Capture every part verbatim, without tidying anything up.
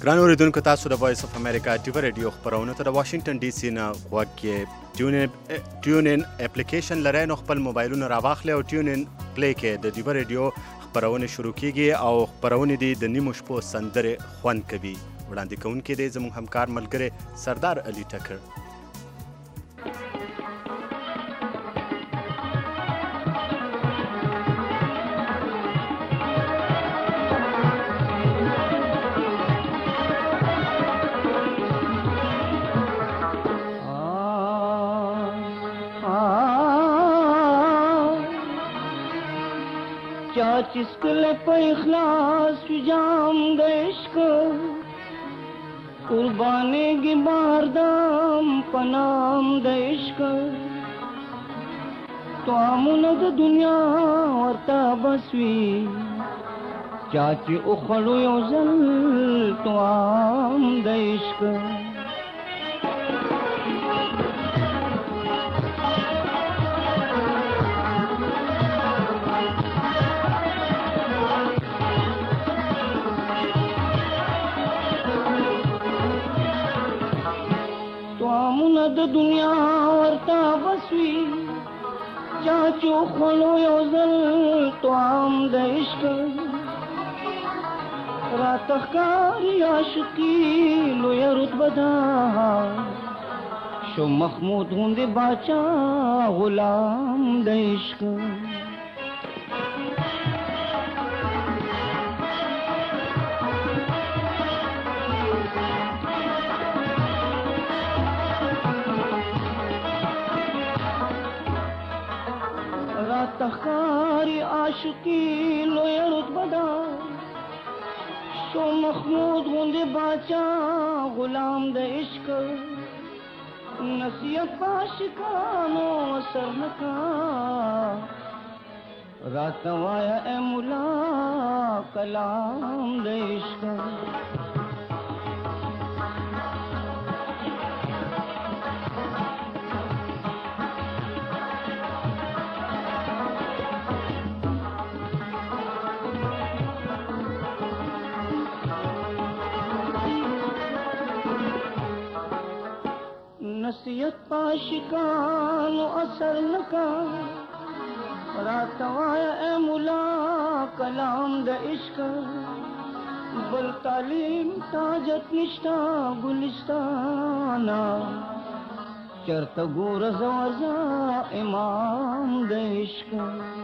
ګران اوریدونکو تاسو د وایس اف امریکا ډیو رادیو خبرونه ته د واشنگټن ډي سي نه غوږ کې ټیون ان ټیون ان اپلیکیشن لرئ نو خپل موبایلونه راواخلئ او ټیون ان پلی کې د ډیو رادیو خبرونه شروع کیږي او خبرونه دي د نیمو شپو سندرې خوند کوي. وړاندې کوونکی دی زموږ همکار ملګری سردار علي ټکر. چسکل پہ اخلاص جام دشک قربانے گی باردام پنام دشک تو آمند دنیا ورطا بسوی چاچی اخلو یوزل تو آم دشک د دنیا ورتا بسوی چاچو خلو یوزل تو عام د عشق راتخکاری عاشقی لوی رتبه دا شو محمود غوندې باچا غلام د عشق تخاری عاشقی لوی رتبه دا شو محمود غوندې باچا غلام د عشق نصیحت عاشقانو اثر نکا راته وایه اے مولا کلام د عشق نصیحت پاشکانو اثر نکا راتوایا اے مولا کلام د عشق بل تعلیم تاجت نشتا گلستانا چرت گور زوزا امام د عشق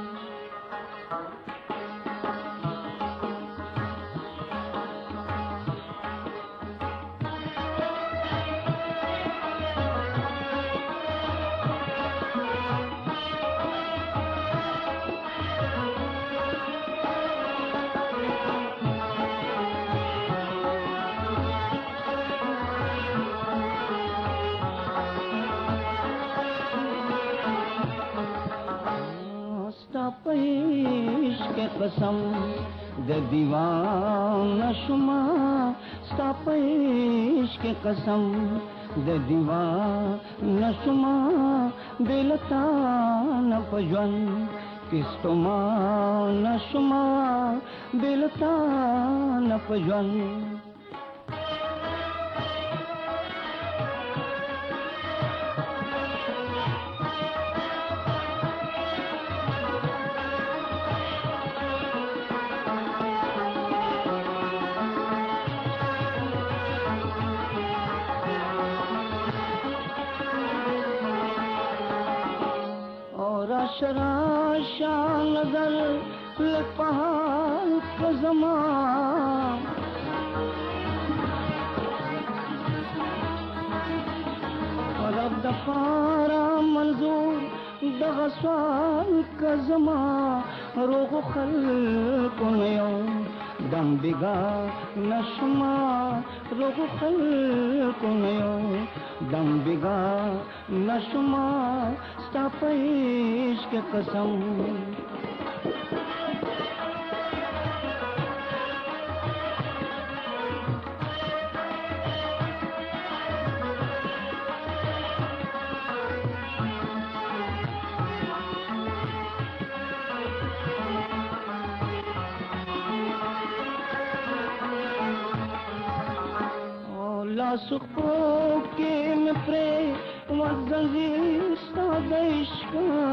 پیش کے قسم د دیوان شما ستا پیش کے قسم د دیوان شما بلتا نہ پجون کستما نہ شما بلتا نہ پجون شراشا نظر لپہال کا زمان رب دفارا منظور دغسوال کا زمان روغ خلق نیو دم بگا نشما روغ خلق نیو دم بگا نشما ستا پیش کے قسم ستاسو خپو کې مې پرې وزنځیر ستا د عشق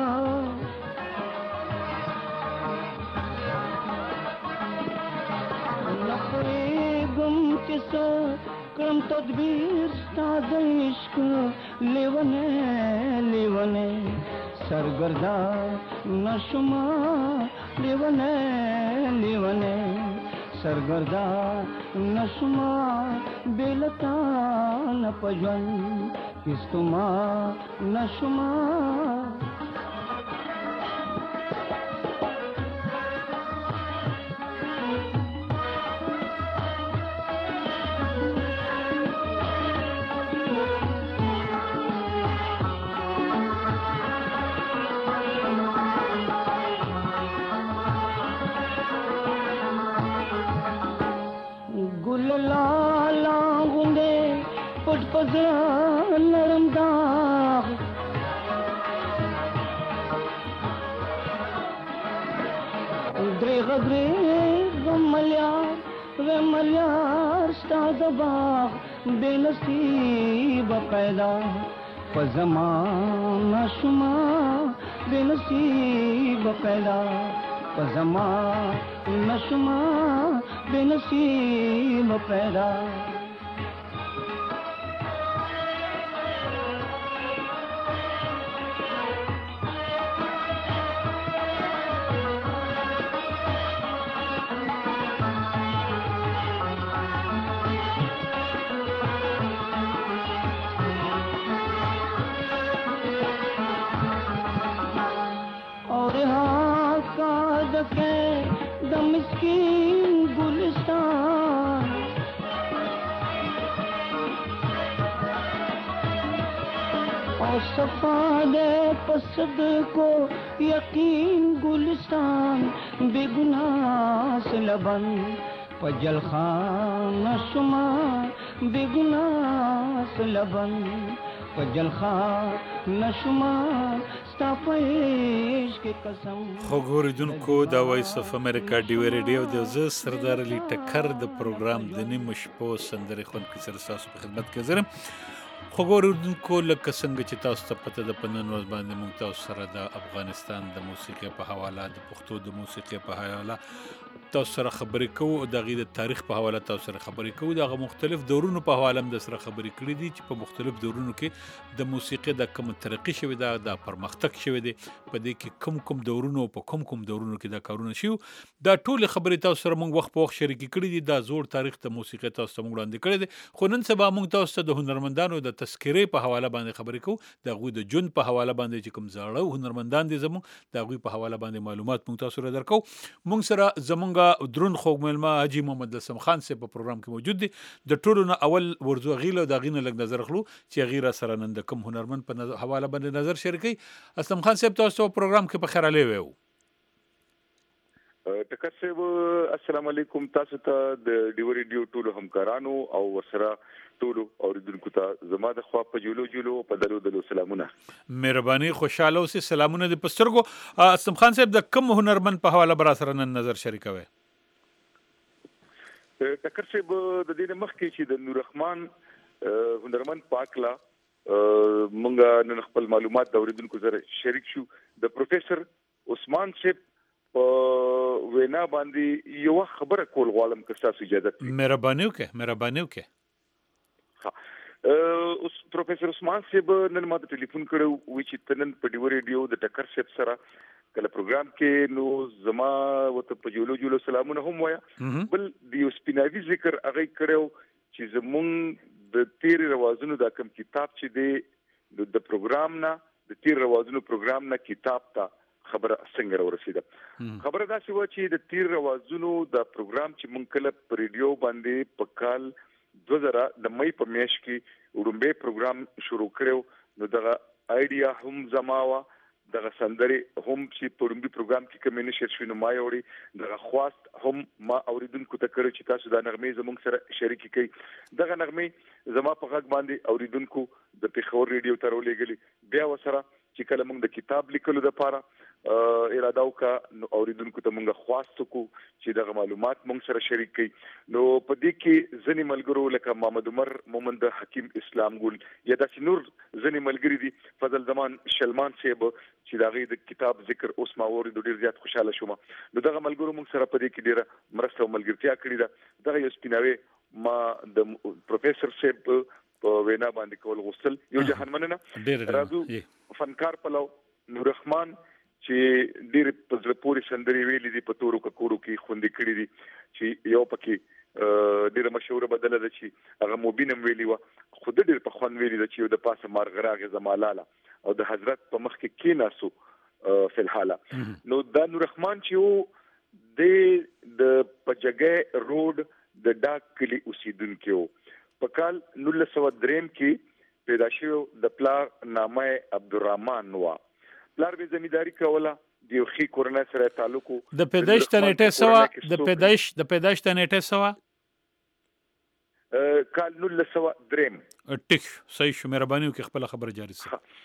نه پوهېږم چې څه کړم تدبیر ستا د عشق لیونی لیونی سرګردا نشما لیونی لیونی سرګردا نشما بیلتا نه پجن کستما نشما نرم داغ دریغ دریغ ملیار و ملیار ستا د باغ بے نصیب پیدا په زمانه شما بے نصیب پیدا په زمانه شما بے نصیب پیدا صفادے پسد کو یقین گلستان بے گناہ سے لبن پجل خان شما بے گناہ سے لبن پجل خان شما ستا پیش کے قسم. خو ګوریدونکو دا وایس اف امریکا ډیو ریډیو د زه سردار علي ټکر د پروګرام د نیمو شپو سندرې خوندکې سره ستاسو په خدمت کې زرم. خو ګوریدونکو لکه څنګه چې تاسو ته پته ده په نن ورځ باندې موږ تاسو سره د افغانستان د موسیقۍ په حواله د پښتو د موسیقۍ په حواله تاسو سره خبرې کوو او د هغې د تاریخ په حواله تاسو سره خبرې کوو. د هغه مختلف دورونو په حواله هم د سره خبرې کړي دي چې په مختلف دورونو کې د موسیقۍ د کوم ترقي شوې ده د پرمختګ شوی دی په دې کې کوم کوم دورونو په کوم کوم دورونو کې دا کارونه شوي دا ټولې خبرې تاسو سره موږ وخت په وخت شریکې کړي دي. دا زوړ تاریخ د موسیقۍ تاسو ته موږ وړاندې کړی دی. خو نن سبا موږ تاسو ته د هنرمندانو د تذکرې په حواله باندې خبرې کوو د هغوی د ژوند په حواله باندې چې کوم زاړه هنرمندان دي زموږ د هغوی په حواله باندې معلومات موږ تاسو سره درکو. موږ سره زمونږ درون خوږ مېلمه حاجي محمد لسم خان صاحب په پروګرام کې موجود دي. د ټولو نه اول ورځو هغې له د هغې نه لږ نظر اخلو چې هغې را سره نن د کوم هنرمند په حواله باندې نظر شریکوي. اسلم خان صاحب تاسو په پروګرام کې په خیر راغلی ویو. ټکر صاحب السلام علیکم تاسو ته د ډیو ریډیو ټولو همکارانو او ورسره ټولو اوریدونکو ته زما د خوا په جولو جولو په دلو دلو سلامونه. مهرباني خوشاله اوسئ. سلامونه دې په سترګو. اسلم خان صاحب د کوم هنرمند په حواله به را سره نن نظر شریکوي؟ ټکر صاحب د دې نه مخکې چې د نور رحمان هنرمند پاکلا مونږ نن خپل معلومات د اوریدونکو سره شریک شو. د پروفیسور عثمان صاحب په وینا باندې یو خبره کول غواړم که تاسو اجازه کړئ. مهرباني وکړئ مهرباني وکړئ. اوس پروفیسور عثمان صاحب نن ما ته ټلیفون کړو وی چې تنن په ډیو ریډیو د ټکر صاحب سره کله پروګرام کې نو زما وته په جولو جولو سلامونه هم وایا. بل د یو سپیناوي ذکر هغه کړو چې زمونږ د تیر روازونو دا کوم کتاب چې دی د پروګرام نه د تیر روازونو پروګرام نه کتاب ته خبره څنګه ورسیده. خبره دا شو چې د تیر روازونو د پروګرام چې مونږ کله په ریډیو باندې په کال دوه زره د مې په میاشت کې وړومبی پروګرام شروع کړو نو دغه آیډیا هم زما وا دغه سندرې هم چې په وړومبي پروګرام کې کوم نشر شوی نو ما یوړي دغه خواست هم ما اوریدونکو ته کړو چې تاسو دا نغمې زموږ سره شریک کړئ. دغه نغمې زما په غږ باندې اوریدونکو د پیښور ریډیو ته ورولېږلې بیا وسره چې کله موږ د کتاب لیکلو لپاره اراده وکړه نو اوریدونکو ته موږ خواست وکړو چې دغه معلومات موږ سره شریک کړي. نو په دې کې ځینې ملګرو لکه محمد عمر مومند حکیم اسلام ګل یا داسې نور ځینې ملګري دي فضل زمان شلمان صاحب چې دغه د کتاب ذکر اوس ما اورېدو ډېر زیات خوشاله شوم. نو دغه ملګرو موږ سره په دې کې ډېره مرسته او ملګرتیا کړې ده. دغه یو سپیناوي ما د پروفیسور صاحب په وینا باندې کول غوښتل. یو جهان مننه. راځو فنکار پلو نور رحمان چې ډېر په زړه پورې سندري ویلي دي په تورو ککوړو کې خوندې کړي دي چې یو پکې ډېر مشهور بدله ده چې هغه مبینم ویلی و خو د ډېر په خوان ویلي ده چې یو د پاسه مارغراغه زمالاله او د حضرت په مخ کې کیناسو فلحاله. نو دا نور رحمان چې و د د پجګه روډ د ډاک کلی اوسیدونکو په کال نولس سوه دریم کې پیدا شو. د پلار نامه عبدالرحمن و. پلار به زمینداری کوله. د یو خي کورنۍ سره تعلق د پیدایش ته نیټه سوا د پیدایش د پیدایش ته نیټه سوا کال نولس سوه دریم. ټیک صحیح شو. مهرباني وکړئ خپل خبره جاری ساتئ.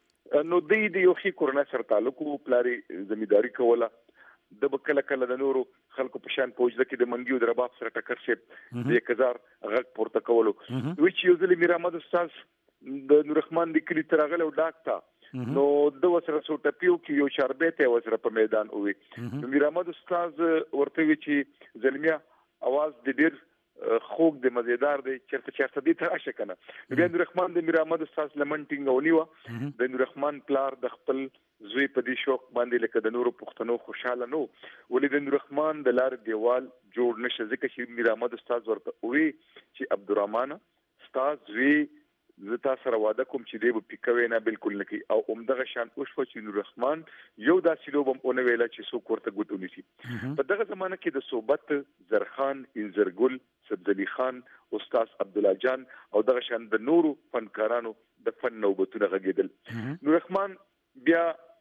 نو د دې یو خي کورنۍ سره تعلق پلاري زمینداری کوله. د بکله کله د نورو خلکو په شان پوجده کې د منګیو د رباب سره ټکر شپ د یک هزار غږ پورته کولو وچ یو ځل میر احمد استاد د نور رحمان د کلی ترغله او ډاکټا نو د وسره سو ټپیو کې یو شربته وسره په میدان وې. نو میر احمد استاد ورته وی چې زلمیا आवाज د ډیر خوږ د مزیدار دی چرته چرته دي ته عاشق کنه. بیا نور رحمان د میر احمد استاد لمنټینګ ونیو. د نور رحمان پلار د خپل زوی په دې شوق باندې لکه د نورو پښتنو خوشاله نو ولې د نور رحمان د لار دیوال جوړ نشه ځکه چې میر احمد استاد ورته وی چې عبدالرحمن استاد زوی زتا سره واده کوم چې دی په پکوي نه بالکل نکي او عمدغه شان اوس په چې نور رحمان یو داسې لوبم اون ویلا چې سو کوړه ګوتونی شي. په دغه زمانه کې د صوبت زرخان انزرګل سبزلی خان استاد عبد الله جان او دغه شان د نورو فنکارانو د فن نوبتونه غږیدل. نور رحمان بیا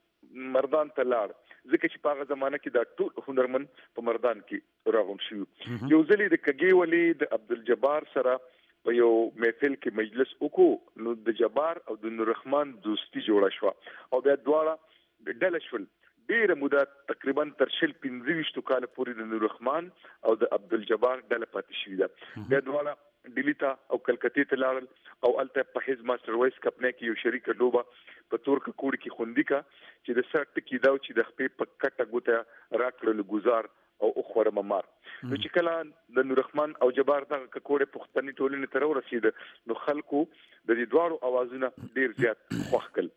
مردان ته لاړ ځکه چې په هغه زمانه کې دا ټول هنرمن په مردان کې راغون شو. یو ځلې د کګي ولی د عبد الجبار سره په یو محفل کې مجلس وکړو نو د جبار او د نور رحمان دوستی جوړه شو او بیا دواړه ډله شول. ډیره موده تقریبا تر شل پنځه ویشت کال پورې د نور رحمان او د عبد الجبار ډله پاتې شوې ده. بیا دواړه ډیلی ته او کلکتې ته لاړل او الته په حزب ماستر وایس کپنه کې یو شریک لوبه په تور کې کوړ کې خوندې کا چې د سر ټکی داو چې د خپې په کټه ګوته راکړل گزار او اخوره ممار. نو چې کله د نور رحمان او جبار دغه کوړې پښتني ټولنې تر ورسید نو خلکو د دې دوارو اوازونه ډیر زیات خوښ کړل.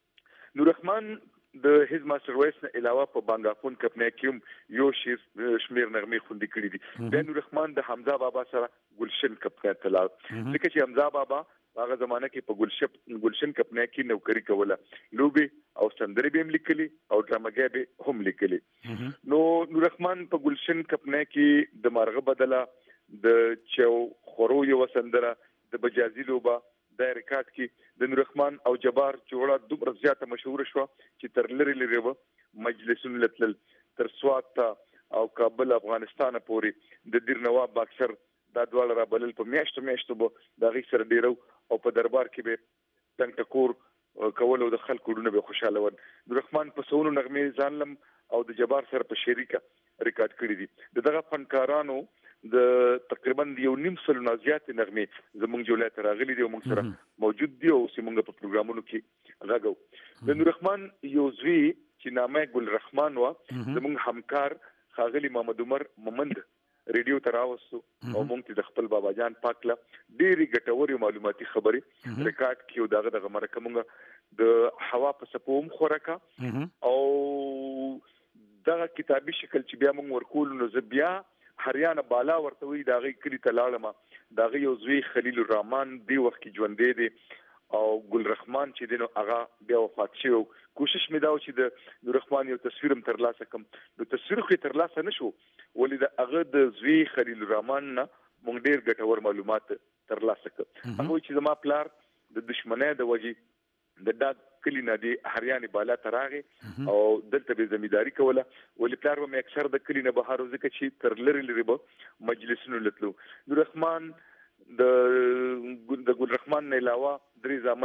نور رحمان د حزب ماستر وایس نه علاوه په بانګافون کپنه کې یو شیر شمیر نغمې خوندې کړې دي. د نور رحمان د حمزه بابا سره گلشن کپنه تلا ځکه چې حمزه بابا هغه زمانه کې په ګلشن ګلشن کپنه کې نوکری کوله. لوبي او سندري به هم لیکلي او ډرامګي به هم لیکلي. نو نور رحمان په ګلشن کپنه کې د مارغه بدله د چو خورو یو سندره د بجازي لوبه د ریکارډ کې د نور رحمان او جبار جوړه دومره زیاته مشهور شو چې تر لری لری و مجلسونه لتل تر سوات او کابل افغانستان پورې د دیر نواب باکسر دا دواړه را بلل په میاشتو میاشتو به د غي سره ډیرو او په دربار کې به تنگ ټکور کول او د خلکو ډونه به خوشاله ون. نور رحمان په سونو نغمه ځانلم او د جبار سره په شریکه ریکارډ کړی دي. دغه فنکارانو د تقریبا یو نیم سل نازيات نغمه زمونږ جوړه تراغلي دي او موږ سره موجود دي او سیمونږ په پروګرامونو کې راغو. د نور رحمان یو زوی چې نامه ګل رحمان و زمونږ همکار خاغلی محمد عمر مومند ریډیو تراوسو او مونږ د خپل بابا جان پاکله ډېری ګټوري معلوماتي خبري ریکارډ کیو داغه دغه مرکه مونږ د هوا په سپوم خورکا او دغه کتابي شکل چې بیا مونږ ورکول نو زبیا هریانه بالا ورته وی داغه کلی تلاړم داغه یو زوی خلیل الرحمن دی وخت کې ژوندې دی او ګل رحمان چې دینو هغه بیا وفات شو. کوشش مې دا و چې د نور رحمان یو تصویر تر لاسه کم نو تصویر خو تر لاسه نشو ولې د هغه د زوی خلیل الرحمن نه مونږ ډیر ګټور معلومات تر لاسه کړ. هغه چې زما پلار د دشمنۍ د وجې د دا کلی نه دی هریانه بالا تراغه او دلته به زمینداری کوله ولې پلار مې اکثر د کلی نه بهر ځکه چې تر لری لری به مجلسونو لتلو. نور رحمان د د ګل رحمان نه علاوه درې ځامن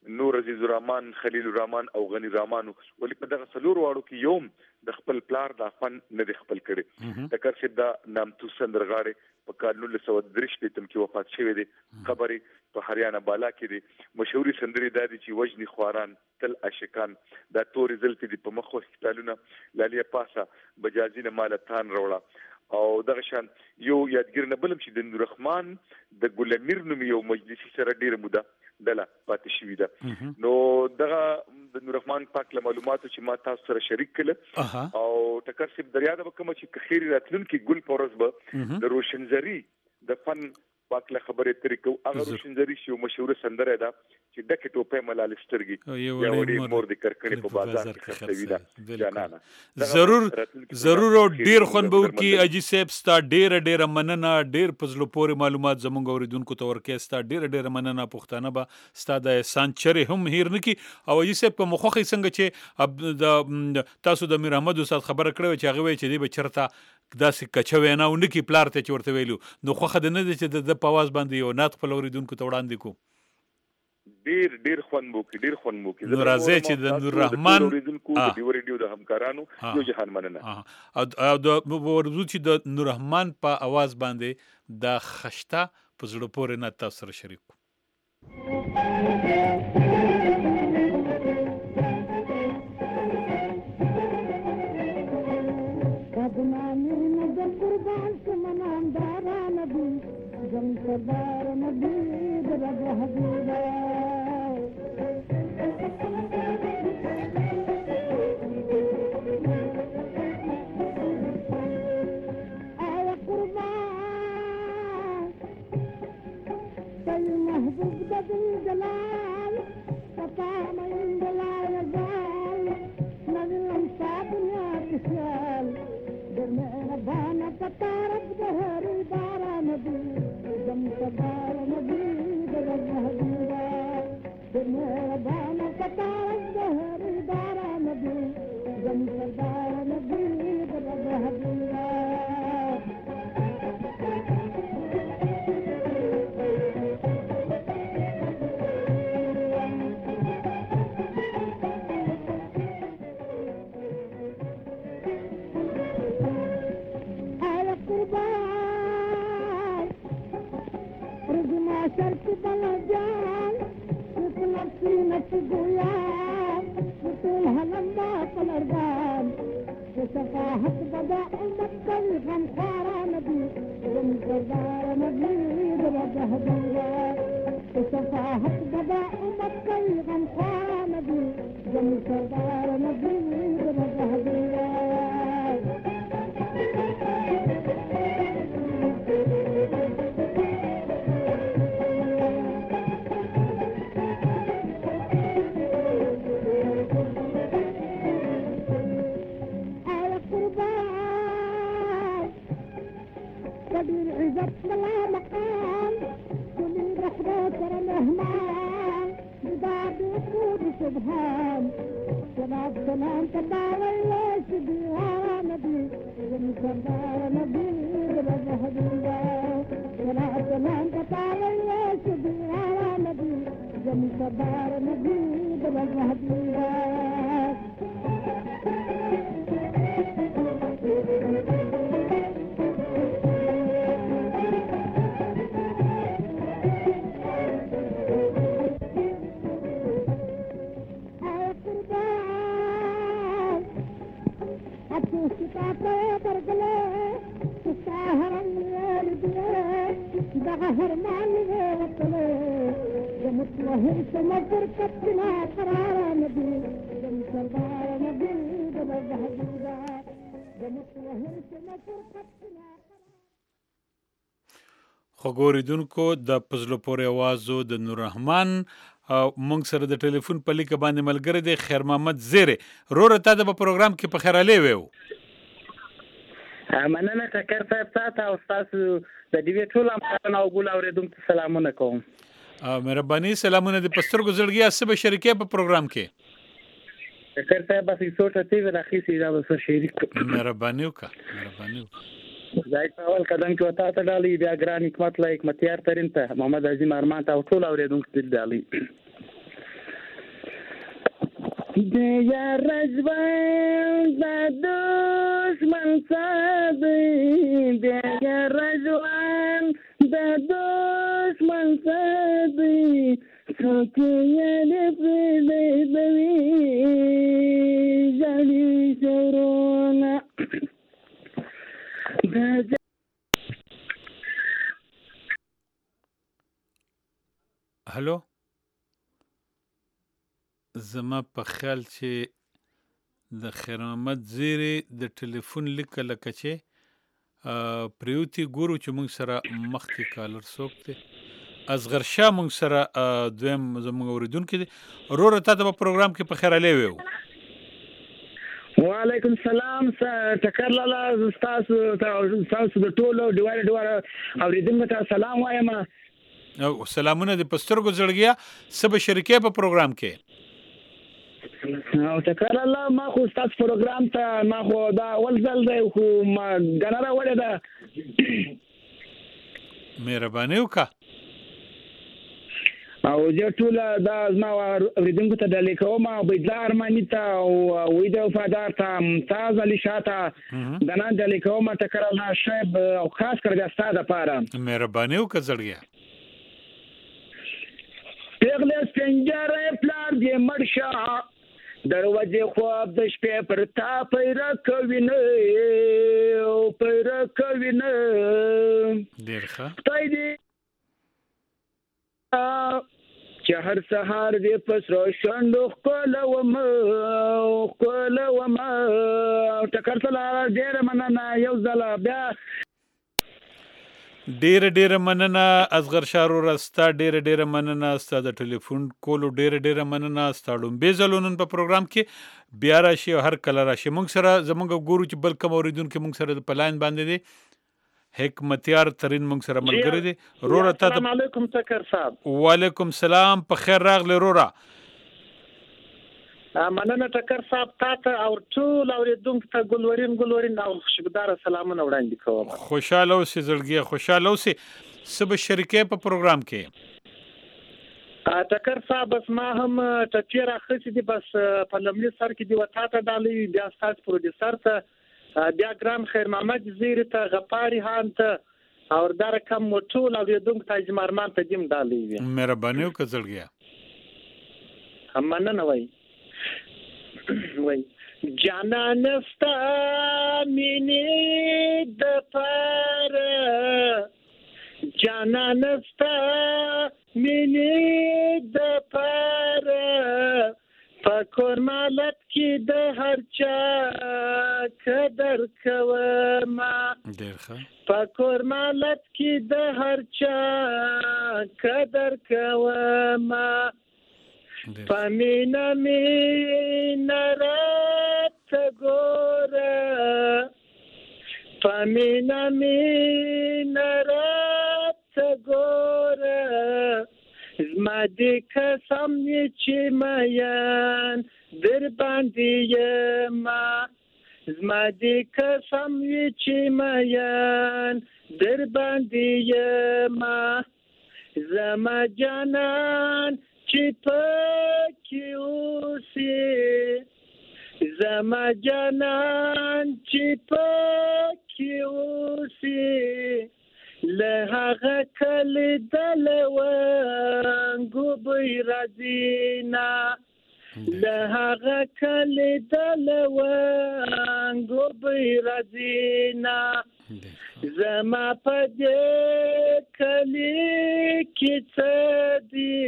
نور عزیز الرحمن خلیل الرحمن او غنی الرحمن ولې په دغه څلور واړو کې یوم د خپل پلار د فن نه د خپل کړي ټکر شپ دا نامتو سندرغاړي په کال نولس سوه درې شپېتم کې وفات شوی دی خبرې په هریانه بالا کې دی مشهوري سندري دا دي چې وجني خواران تل عاشقان دا تورې زلفې دي په مخ وختالونه لالیا پاسا بجازینه مالتان وروړه او دغه شان یو یادګر نه بلم چې د نوررحمان د ګلمیر نوم یو مجلسي سره ډیره موده دله پاتې شوې ده نو دغه د نوررحمان پاک له معلوماتو چې ما تاسو سره شریک کړل او ټکر سپ دریا د کوم چې خیر راتلونکي ګل پورز به د روشنزری د فن پاک له خبرې طریقو هغه روشنزری شو مشهور سندره ده چې دکه ټوپه ملال سترګي یا وړي مور د کرکنې په بازار کې خرڅوي ده جانانه ضرور ضرور ډیر خون به کی اجي سیب ستا ډیر ډیر مننه ډیر پزلو پورې معلومات زمونږ اوریدونکو ته ورکې ستا ډیر ډیر مننه پښتانه به ستا د احسان چره هم هیر نکي او اجي سیب په مخخي څنګه چې تاسو د میر احمد استاد خبره کړو چې هغه وی چې دی به چرته داسې کچوي نه ونکي پلار ته چورته ویلو نو خوخه د نه چې د پاواز باندې یو نات خپل اوریدونکو ته وړاندې کو ډیر ډیر خون مو کې ډیر خون مو کې نو راځي چې د نوررحمان اوریدونکو د ډیو ریډیو د همکارانو یو جهان مننه او د ورزو چې د نوررحمان په आवाज باندې د خشته په زړه پورې نه تاسو سره شریک सरदार नबी रब हबीबा आया कुर्बान कई महबूब बदल जलाल पता मन जलाल जाल नजम सा दुनिया किसाल दर मेरा बाना पता रब दहरी दारा नबी सरदार नबी रब हबीबा मेरा बाना पता जहर दारा नबी जम सरदार नबी रब हबीबा आया कुर्बान शर्त बना जान नफसी नफ गोया तुल हलंदा पलरदान सफाहत बदा उम्मत कल गम खारा नबी गम सरदार नबी रब हबीबा सफाहत बदा उम्मत कल गम खारा नबी गम सरदार नबी रब हबीबा بلا مقام كل رحمة رحمن بداد وقود سبحان صلاة سلام تبارك الله سبحان نبي سردار نبي رب حبيبا صلاة سلام تبارك الله سبحان نبي سردار نبي رب حبيبا خوګوریدونکو د پزلو پورې आवाजو د نوررحمان مونږ سره د ټلیفون په لیک باندې ملګری دی خیر محمد زیره روره تا د پروګرام کې په خیر علي وو مننه ټکر صاحب تاسو او تاسو د دې ټول امکان او ګول اوریدونکو سلامونه کوم مهرباني سلامونه د پستر ګزړګي اسبه شریکه په پروګرام کې ټکر صاحب بس سوچ ته وی راخي سي دا وسه شریک مهرباني وکړه مهرباني زای په اول قدم کې وتا ته ډالي بیا ګران حکمت لایک متیار ترين ته محمد عظیم ارمان ته ټول اوریدونکو دې ډالي د یار ژوند د دشمن صدی د یار ژوند د دشمن صدی څوک یې پرې دی ځلې شورونه هلو زما په خیال چې د خیر محمد زیری د ټلیفون لیکه لکه چې پریوتی ګورو چې موږ سره مخکې کالر څوک دی اصغر شاه موږ سره دویم زموږ اوریدونکی دی وروره تا ته په پروګرام کې په خیر علی ویو وعلیکم السلام ټکر لاله تاسو تاسو د ټولو ډیواره ډیواره اوریدونکو ته سلام وایم او سلامونه د پسترګو زړګیا سبا شریکې په پروګرام کې او ټکر لاله ما خو تاسو پروګرام ته ما خو دا اول ځل دی خو ما غنره وړه ده مهرباني وکړه او زه ټول دا زما اوریدونکو ته ډالې کوم او بيدار ارماني ته او وې د وفادار ته ممتاز علي شاته د نن ډالې کوم ټکر الله شیب او خاص کر د استاد لپاره مهرباني وکړه زړګیا پیغله سپنجره پلار دې مرشا دروازه خواب د شپې پر تا پیرا کوي نه او پیرا کوي نه ډیر ښه تای دې چې هر سهار دې پسرو شوندو خپل و ما خپل و ما ټکر سره ډېر مننه یو ځل بیا ډیر ډیر مننه اصغر شارو راستا ډیر ډیر مننه ستاسو د ټلیفون کولو ډیر ډیر مننه ستاسو به زلونن په پروګرام کې بیا راشي هر کله راشي موږ سره زموږ ګورو چې بل کوم اوریدونکو موږ سره په لاین باندې دي حکمتیار ترین موږ سره ملګری دي رورا ته السلام علیکم تکر صاحب وعلیکم سلام په خیر راغلی رورا مننه تکر صاحب تاسو او ټول اوریدونکو ته ګلورین ګلورین او خوشګدار سلامونه وړاندې کوم خوشاله اوسې زړګي خوشاله اوسې سب شریکې په پروګرام کې تکر صاحب بس ما هم ټټیر اخڅ دي بس په لمني سر کې دی وتا ته ډالې بیا تاسو پروډوسر ته بیا ګرام خیر محمد زیری ته غپاری هان ته او دار کم ټول اوریدونکو ته جمارمان ته دیم ډالې مهرباني وکړه زړګي هم مننه وای وای جانان ستا مینې د پاره جانان ستا مینې د پاره پکور مالت کې د هر چا قدر کوما ډېر ښه پکور مالت کې د هر چا قدر کوما پمینا مینا رات ګوره پمینا مینا رات ګوره زما دې قسم چې مېن در باندې یما زما دې قسم چې مېن در باندې یما زما جانان چې پکې اوسې زما جانان چې پکې اوسې له هغه کله دلوانګو بې راځينا له هغه کله دلوانګو بې راځينا زما په دې کله کې څه دي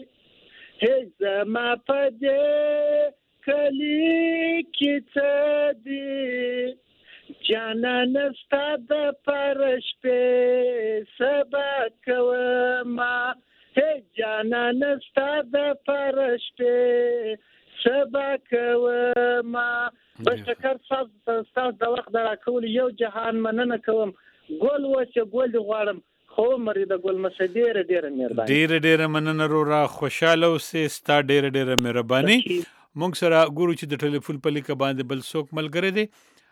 زما په دې کلی کې څه دي جانان ستا د پرش په سبا کوما هي جانان ستا د پرش په سبا کوما بشکر تاسو د وخت دا کول یو جهان مننه کوم ګول وچه ګول غواړم خو مری د ګل مسدیر ډیر مهرباني ډیر ډیر مننه رورا خوشاله اوسې ستا ډیر ډیر مهرباني موږ سره ګورو چې د ټلیفون په لیکه باندې بل څوک ملګری دی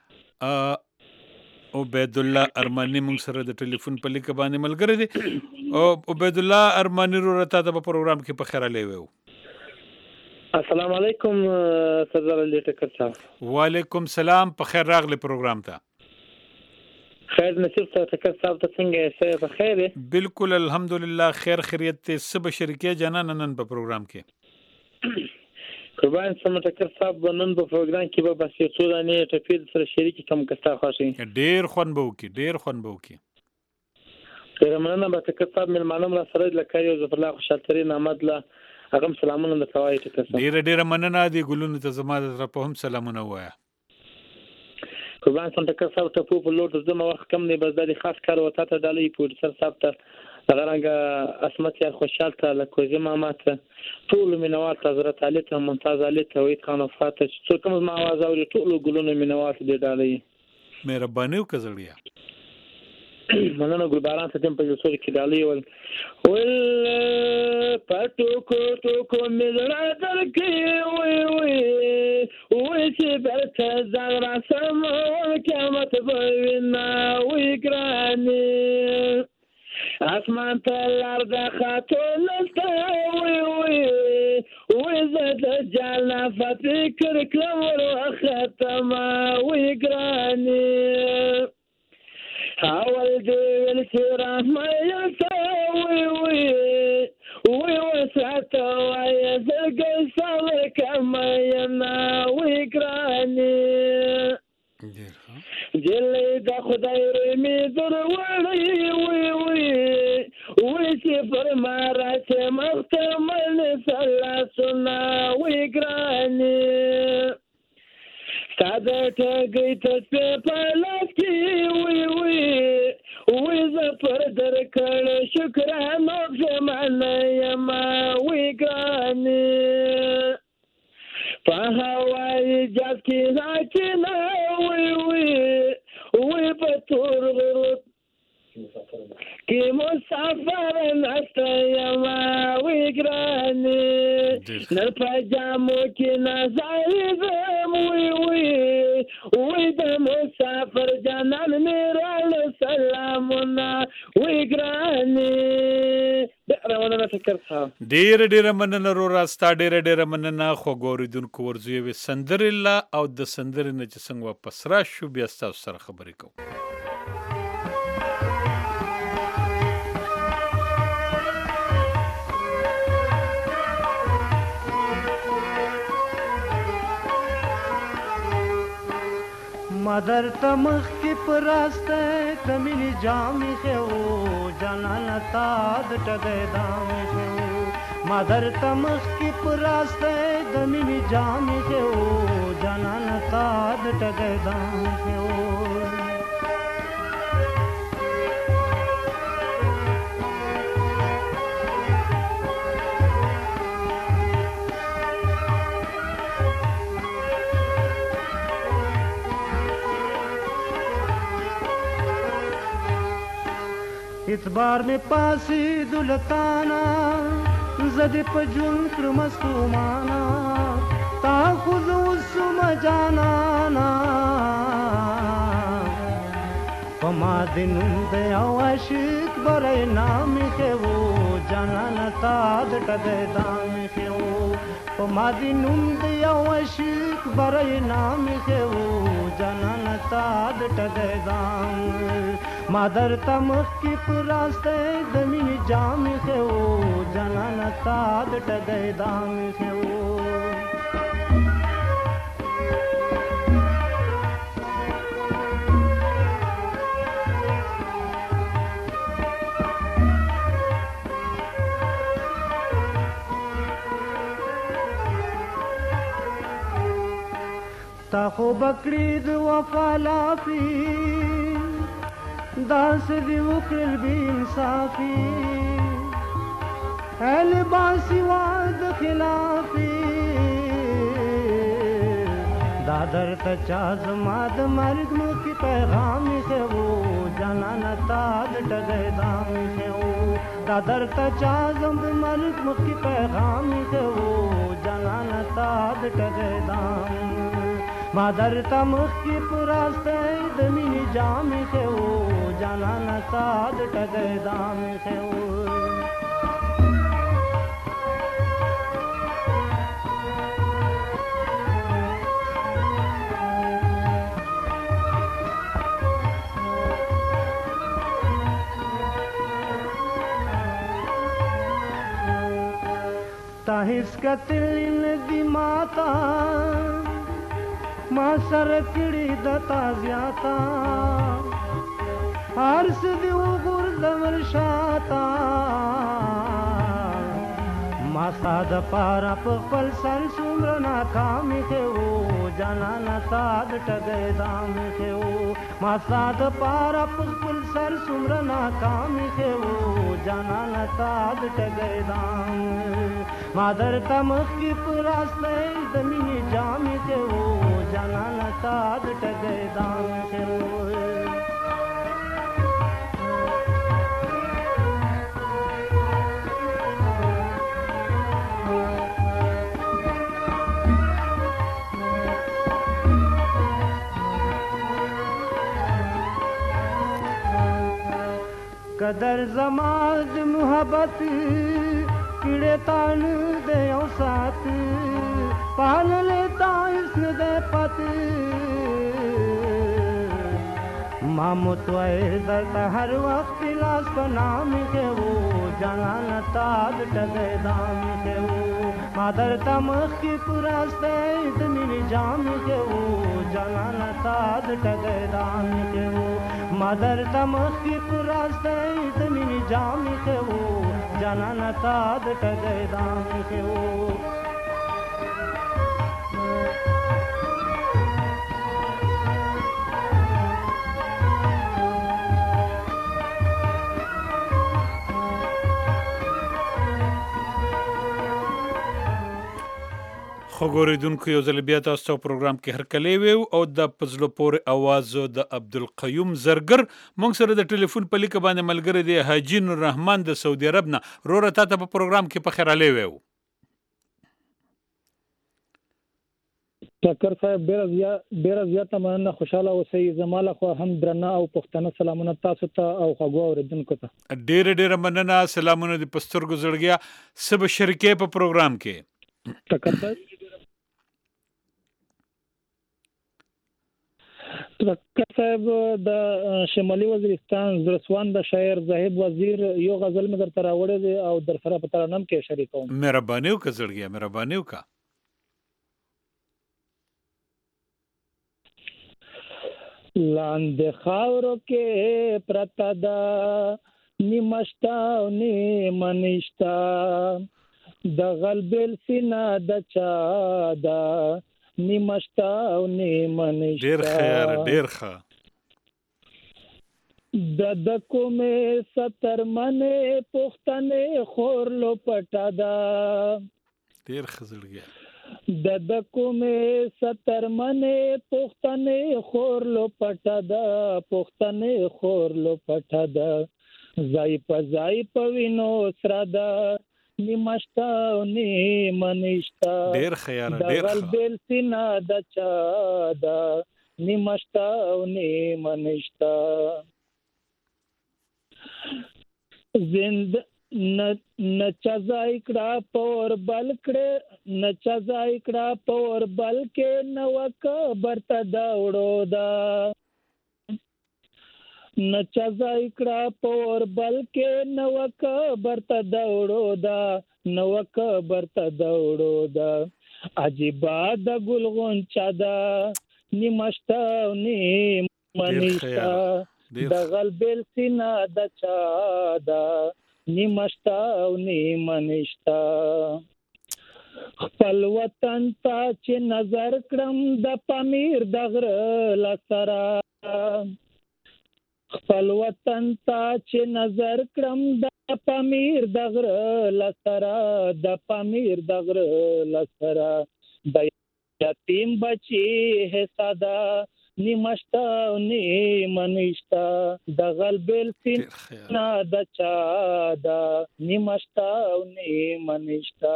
عبید الله ارمانی موږ سره د ټلیفون په لیکه باندې ملګری دی او عبید الله ارمانی رورا ته په پروګرام کې په خیر لې وو السلام علیکم سردار علي ټکر صاحب. وعلیکم سلام، په خیر راغلی پروګرام ته. خیر نصیب صاحب ټکر صاحب ته څنګه یې؟ په خیر یې؟ بالکل الحمدلله خیر خیریت ته. څه بشریکه جانان نن په پروګرام کې قربان سم ټکر صاحب نن په پروګرام کې به بس یو څو دانې ټپې سره شریک کوم کستا خوشي. ډیر خوند به وکي ډیر خوند به وکي. ډیر مننه به ټکر صاحب ملمانم را سره لکه یو ظفر الله خوشالترین احمد له هغه سلامونه د توای ټکر صاحب. ډیر ډیر مننه دي ګلونو ته زما د طرف هم سلامونه وایا. قربان سم ټکر صاحب ته په لوټ زما وخت کم نه بس د خاص کار وتا ته ډالې پروډوسر صاحب ته هغه رنګ اسمت یا خوشحال ته لکه زما ماته ټول مینوال ته حضرت علي ته ممتاز علي ته وې خان وفات څو کوم ما आवाज اوري ټول ګلونو مینوال دې ډالې مهرباني وکړئ. مننه ګلباران ته تم په جوړ کې ډالې ول ول پټو کو تو کو مزړه درکې وې وې وې چې برته ځان را سم قیامت به وینا وې ګرانې اسمان ته لار د خاطو نسته وې وې وې زه د جال نه فکر کړم ختمه وې ګرانې حاول دې چې رحمه یې وې وې وې وساته وای زګ سره کما ینا وې ګرانې جلې د خدای رمي در وړي وې وې وې چې پر مارا چې مختمل سلا سنا وې ګرانې ساده ټګي ته په لاس کې وې وې وې ز پر در کړه شکرانه زمانه یما وې ګرانې په هوای جات کې راځي نه وې وې وې په تور غرو کې مسافر نشته یما وې ګرانې نر پجامو کې نازای زم وې وې وې د مسافر جانان مې سلامونه وې ګرانې. ډیر ډیر مننه رو راستا ډیر ډیر مننه خو ګوریدونکو ورزوی وي سندر الله او د سندر نه چې څنګه واپس را شو بیا تاسو سره خبرې کوم. مادر تمخ کی پراسته تمنی جامې خو جانان تا د ټګې دامې خو مادر تمخ کی پراسته تمنی جامې خو جانان تا د ټګې دامې خو اعتبار میں پاسی دلتانا زد پجن کرمستومانا تا خود اسم جانانا پما دنم دیا عاشق برای نامی خیو جانانا تا دٹگے دامی خیو پما دنم دیا عاشق برای نامی خیو جانانا تا دٹگے دامی مادر تمخ کی پراسته دمینی جامی خیو جانانا تا دٹگئی دامی خیو تا خو بکری دو وفا لافی داس دی وکړل بی انصافی اهل باسی واد خلافی دادر تا چاز ماد مرگ مکی پیغامی خیو جانانا تا دٹگئی دامی خیو دادر تا چاز مرگ مکی پیغامی خیو جانانا تا دٹگئی دامی مادر تا مخ کی پراسته دمینی جامی خیو جانانا تا دٹگئی دامی خیو هیڅ کتل ندی ماتا ما سره کړي د تازیاتا هر څه دی وګورځول شاته ما ساده پارا په خپل سر څومره ناکامې ښه و جانانه تا د ټګۍ دام ښه و ما ساده پارا په خپل سر څومره ناکامې ښه و جانانه تا د ټګۍ دام ما درته مخکې په راستی د مینې جامې ښه و جانانه تا د ټګۍ دام ښه و قدر زما د محبت کړه تان د یو سات پاللې تایس نه د پات ما متوي درته هر وخت لاس په نام کې وو جانانه تا د ټګۍ دام کې وو ما درته مخکې پراسته د مینې جام کې وو جانانه تا د ټګۍ دام کې وو ما درته مخکې پراسته د مینې جام کې وو جانانه تا د ټګۍ دام کې وو خو ګورېدونکو یو ځل بیا تاسو ته پروګرام کې هرکلی ویو او د پزلو پورې اوازو د عبدالقیوم زرګر موږ سره د ټلیفون په لیکه باندې ملګری دی حاجي نور رحمان د سعودي عرب نه وروره تا ته په پروګرام کې په خیرالی ویو ټکر صاحب ډېره زیاته مننه خوشحاله اوسئ زما لخوا هم درنه او پښتنه سلامونه تاسو ته او خوږو اورېدونکو ته ډېره ډېره مننه سلامونه دې په سترګو زړګیا څه به شریکې په پروګرام کې ټکر صاحب ټکر صاحب د شمالي وزیرستان زرسوان د شاعر زاهد وزیر یو غزل مې درته راوړی دی او در سره په ترنم کې شریکوم مهرباني وکړه زړګیا مهرباني وکړه لاندې خاورو کې پرته ده نیمه شته او نیمه نشته د غلبیل سینه د چا ده نیمه شته او نیمه نشته ډېر خیر ډېر ښه د د کومې سترمنې پښتنې خور لو پټه ده ډېر ښه زړګیا د د کومې سترمنې پښتنې خور لو پټه ده پښتنې خور لو پټه ده ځای په ځای په وینو سره ده نیمه شته او نیمه نشته ډېر ښه یاره د ډېر ښه غلبیل سینه د چا ده نیمه شته او نیمه نشته زند نچا ځای کړه پور بل کړه نچا ځای کړه پور بل کې نو برته دا وړو دا نچا ځای کړه پور بل کې نو برته دا وړو دا نو برته دا وړو دا عجیبا د ګل غونچا دا نیمشتا نیمه نشتا د غلبیل سینه د چا دا نیمشتا او نیمه نشتا خپل وطن ته چې نظر کړم د پامیر د غره لسره خپل وطن ته چې نظر کړم د پامیر د غره لسره د پامیر د غره لسره د یتیم بچی حصہ دا نیمشتا او نیمه نشتا د غلبیل سینه د چا دا نیمشتا او نیمه نشتا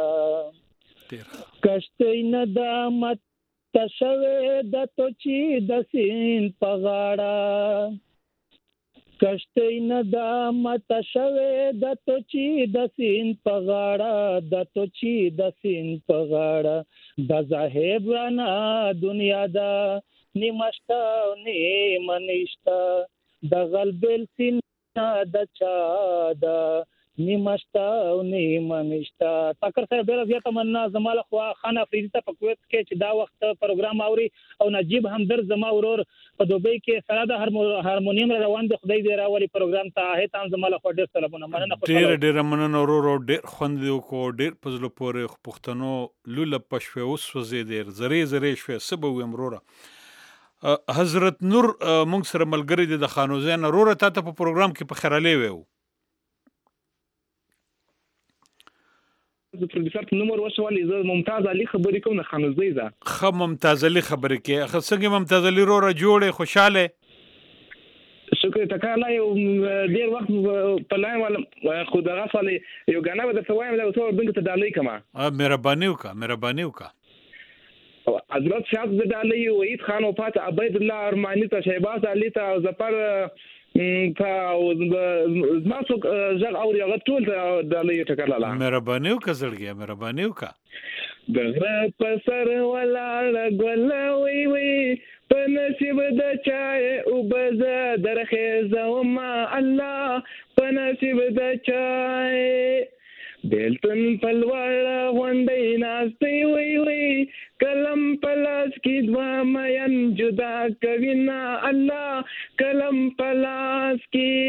کشتی ندامت تشوه د توچی د سین پغاړه کشتی ندامت تشوه د توچی د سین پغاړه د توچی د سین پغاړه د زاهب رانا دنیا دا نیمشتا او نیمه نشتا د غلبیل سینه د چا دا نیمشتا او نیمه نشتا. ټکر صاحب ډېره زیاته مننه. زما له خوا خان افریدي ته په کویت کې چې دا وخت پروګرام اوري، او نجیب همدرد زما ورور په دوبۍ کې سره د هارمونیم را روان دي. خدای دې راولي پروګرام ته. هیڅ هم زما له خوا ډېر سلامونه. مننه. ډېره ډېره مننه ورور. ډېر خوند دې وکړو، ډېر په زړه پورې پښتنو لوله په شوې وسوځېدې، زرې زرې شوې. څه به ویم وروره. حضرت نور مونږ سره ملګری دی د خانوزۍ نه. وروره تا ته په پروګرام کې په خیرالی ویو د پروډوسر په نومر وشولې. زه ممتاز علي خبرې کوم د خانوزۍ ده. ښه ممتاز علي خبرې کوې. ښه څنګه ممتاز علي وروره؟ جوړې خوشحاله؟ شکر ټکاله. یو ډېر وخت په لاین والا خو دغه سوالې یو ګانا به درته وایم دا اوس اردن ته ډالۍ کما. مهرباني وکړه مهرباني وکړه. حضرت شاه د ډالۍ وحید خان وفات عبید الله ارمانی ته شهباز علي ته ظفر په زما څوک ژغ اوري هغه ټول ډالۍ ټکاله. مهرباني وکړه زړګیه مهرباني وکړه. د غره په سر ولاړه ګله وی وی په نصیب د چای اوبه زه درخېزومه الله په نصیب د چای بیلتون په لوړه غونډۍ ناستې وی وی کلم په لاس کې دوه مین جدا کوي نه الله کلم په لاس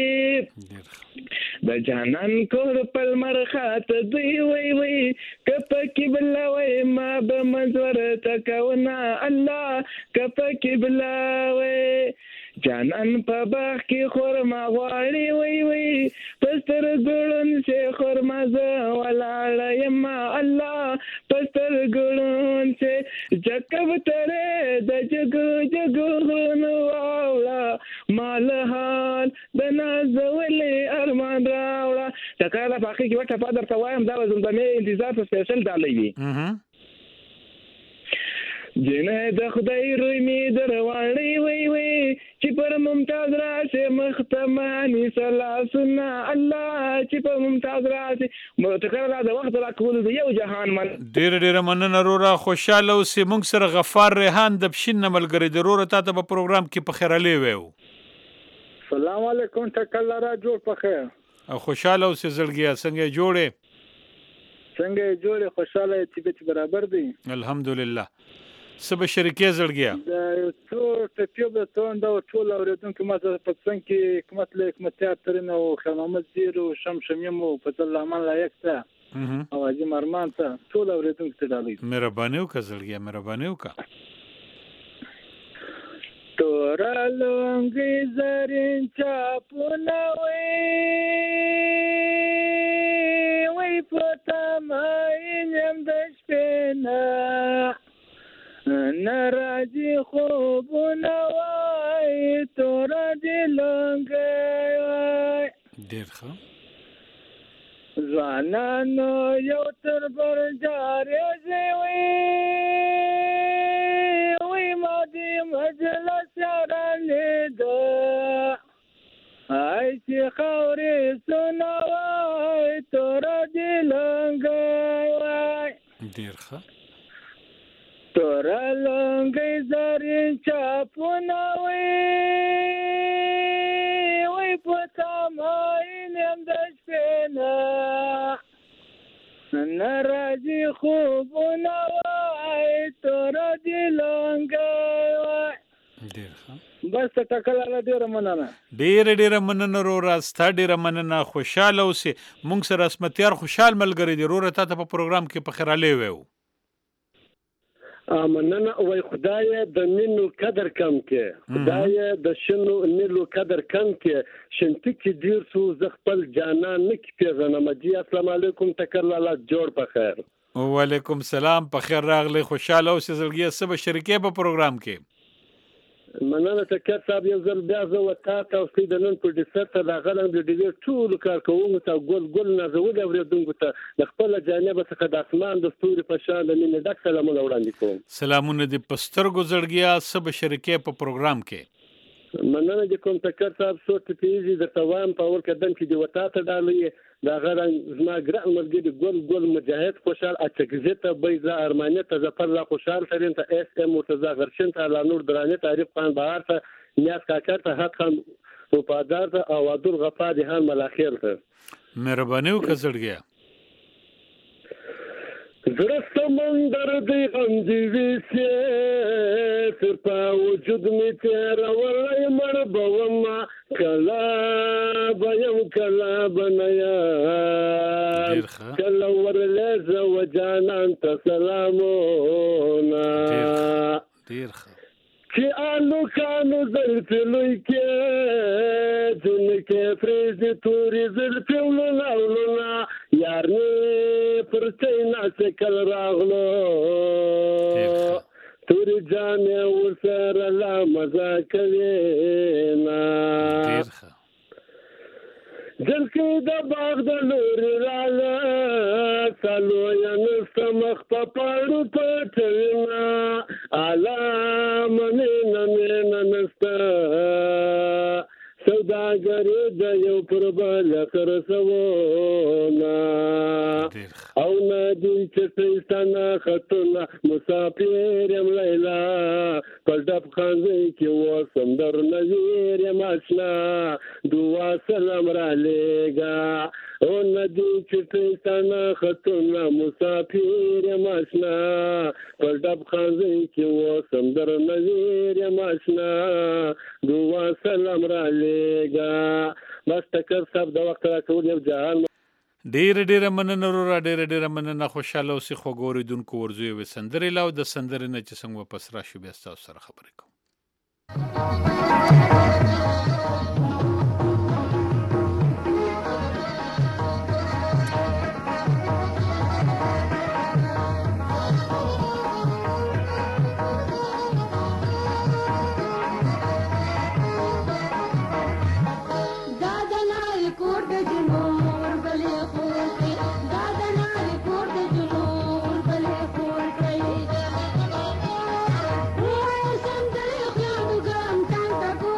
کې د جانان کور په لمر خاته دوی وی وی که پکې بله وی ما به مزور تکونه الله که پکې بله وی جانان په باغ کې خورما غواړي وی وی پستر ګړون سه خورما زه ولاړه یما الله پستر ګړون سه جکب ترې د جګ جګونو واوړه مال حال د نازولې ارمان راوړه. تکاله باقي کې وټه په درته وایم دا زمزمې انتظار په سپیشل ډالۍ وي. جنه د خدای روی می دروانړی وی وی چې پر ممتاز راشه مختمانی سلاسنا الله چې پر ممتاز راشه متکرر د وخت را کول دی یو جهان من. ډېر ډېر مننه وروره. خوشاله اوسې. موږ سره غفار ریحان د پښین نه ملګری دی. وروره تا ته په پروګرام کې په خیرالی ویو. سلام علیکم ټکله را جوړ په خیر. او خوشاله اوسې زړګیه. څنګه جوړې؟ څنګه جوړې خوشاله طبیعت برابر دی الحمدلله. څه به شریکې زړګیه؟ د څو ټپیو به تون دا ټول اوریدونکو ما ته په څنګ کې حکومت له حکومتیار ترنه او خیر محمد زیر او شم شمیم او فضل الرحمن لایق ته او عظیم ارمان ته ټول اوریدونکو ته ډالۍ. مهرباني وکړه زړګیه مهرباني وکړه. تورا لونګي زرین چاپونه وی وی پتا ماینم د شپې نه نراجی خوبونه وای تورا دی لنګي وای. ډېر ښه. ځوانانو یو تر بر جارې وی وی ما دی مجلس رانې ده آی چې خاورې سونه وای تورا دی لنګي وای. ډېر ښه. تورا لنګي زرین چاپونه وی وی پتا ماینم د شپې نه نراجي خوبونه وای تورا دی لنګي وای. ډېر ښه. بس ټکله ډېره مننه. ډېره ډېره مننه وروره. ستا ډېره مننه. خوشحاله اوسې. موږ سره اسمتیار خوشحال ملګری دی. وروره تا ته په پروګرام کې په خیرالی ویو. مننه. وای خدای د مینو قدر کم کې خدای د شنو نیلو قدر کم کې شنتی کې ډیر سو ز خپل جانان نه کې پیژنم. جی السلام علیکم ټکله جوړ په خیر. وعلیکم سلام. په خیر راغلی. خوشحاله اوسې زړګیه. څه به شریکې په پروګرام کې؟ مننه ټکر صاحب. یو ځل بیا زه وتا تاسو د نن پروډوسر ته راغلم د ډیوی ټول کارکوونکو ته ګل ګل نازول اوریدونکو ته د خپل جانب څخه د اسمان د ستوري په شان د مینې ډک سلامونه وړاندې کوم. سلامونه دې په سترګو زړګیه. څه به شریکې په پروګرام کې؟ مننه د کوم ټکر صاحب څو ټپیږي د توام په اول قدم کې د وتا ته ډالۍ دا غره زما ګران مرګي ګل ګل مجاهد خوشحال اچګزته بیزا ارمانه ته ظفر لا خوشحال ترين ته اس ام مرتضی غرشن ته لانور درانه تعریف خان بهار ته نیاز کاکر ته حق خان وفادار ته او عبد الغفار جهان ملاخیر ته مهرباني وکړه زړګیا زړه سمندر دی غم دی ویسې تر په وجود مې تېرولی مړ به ومه کله به یم کله به نه یم کله ورلی زه و جانان ته سلامونه ډېر ښه چې آلو کانو زلفې لوی کې جنکې فریزې تورې زلفې ولونه ولونه یار مې پر چیناسې کله راغلو تورې جانې ورسره لا مزه کوي نه جلکې د باغ د لورې راله سالو یا نسته مخ په پاړو پټوینه الا منینه مینه نسته سوداګري د یو پر بل خرڅونه او نه دي چې ستانه خطونه مسافر یم لیلا په ډب خانځي کې وسم در نظر یم آشنا دعا سلام را لېږه او نه دي چې ستانه خطونه مسافر یم آشنا په ډب خانځي کې وسم در نظر یم آشنا دعا سلام را لېږه بس ټکر صاحب د وخت راکول یو جهان ډېره ډېره مننه وروره ډېره ډېره مننه خوشحاله اوسئ خوږو اورېدونکو ورځو یوې سندرې لا او د سندرې نه چې څنګه واپس راشو بیا ستاسو سره خبرې کوم Thank you.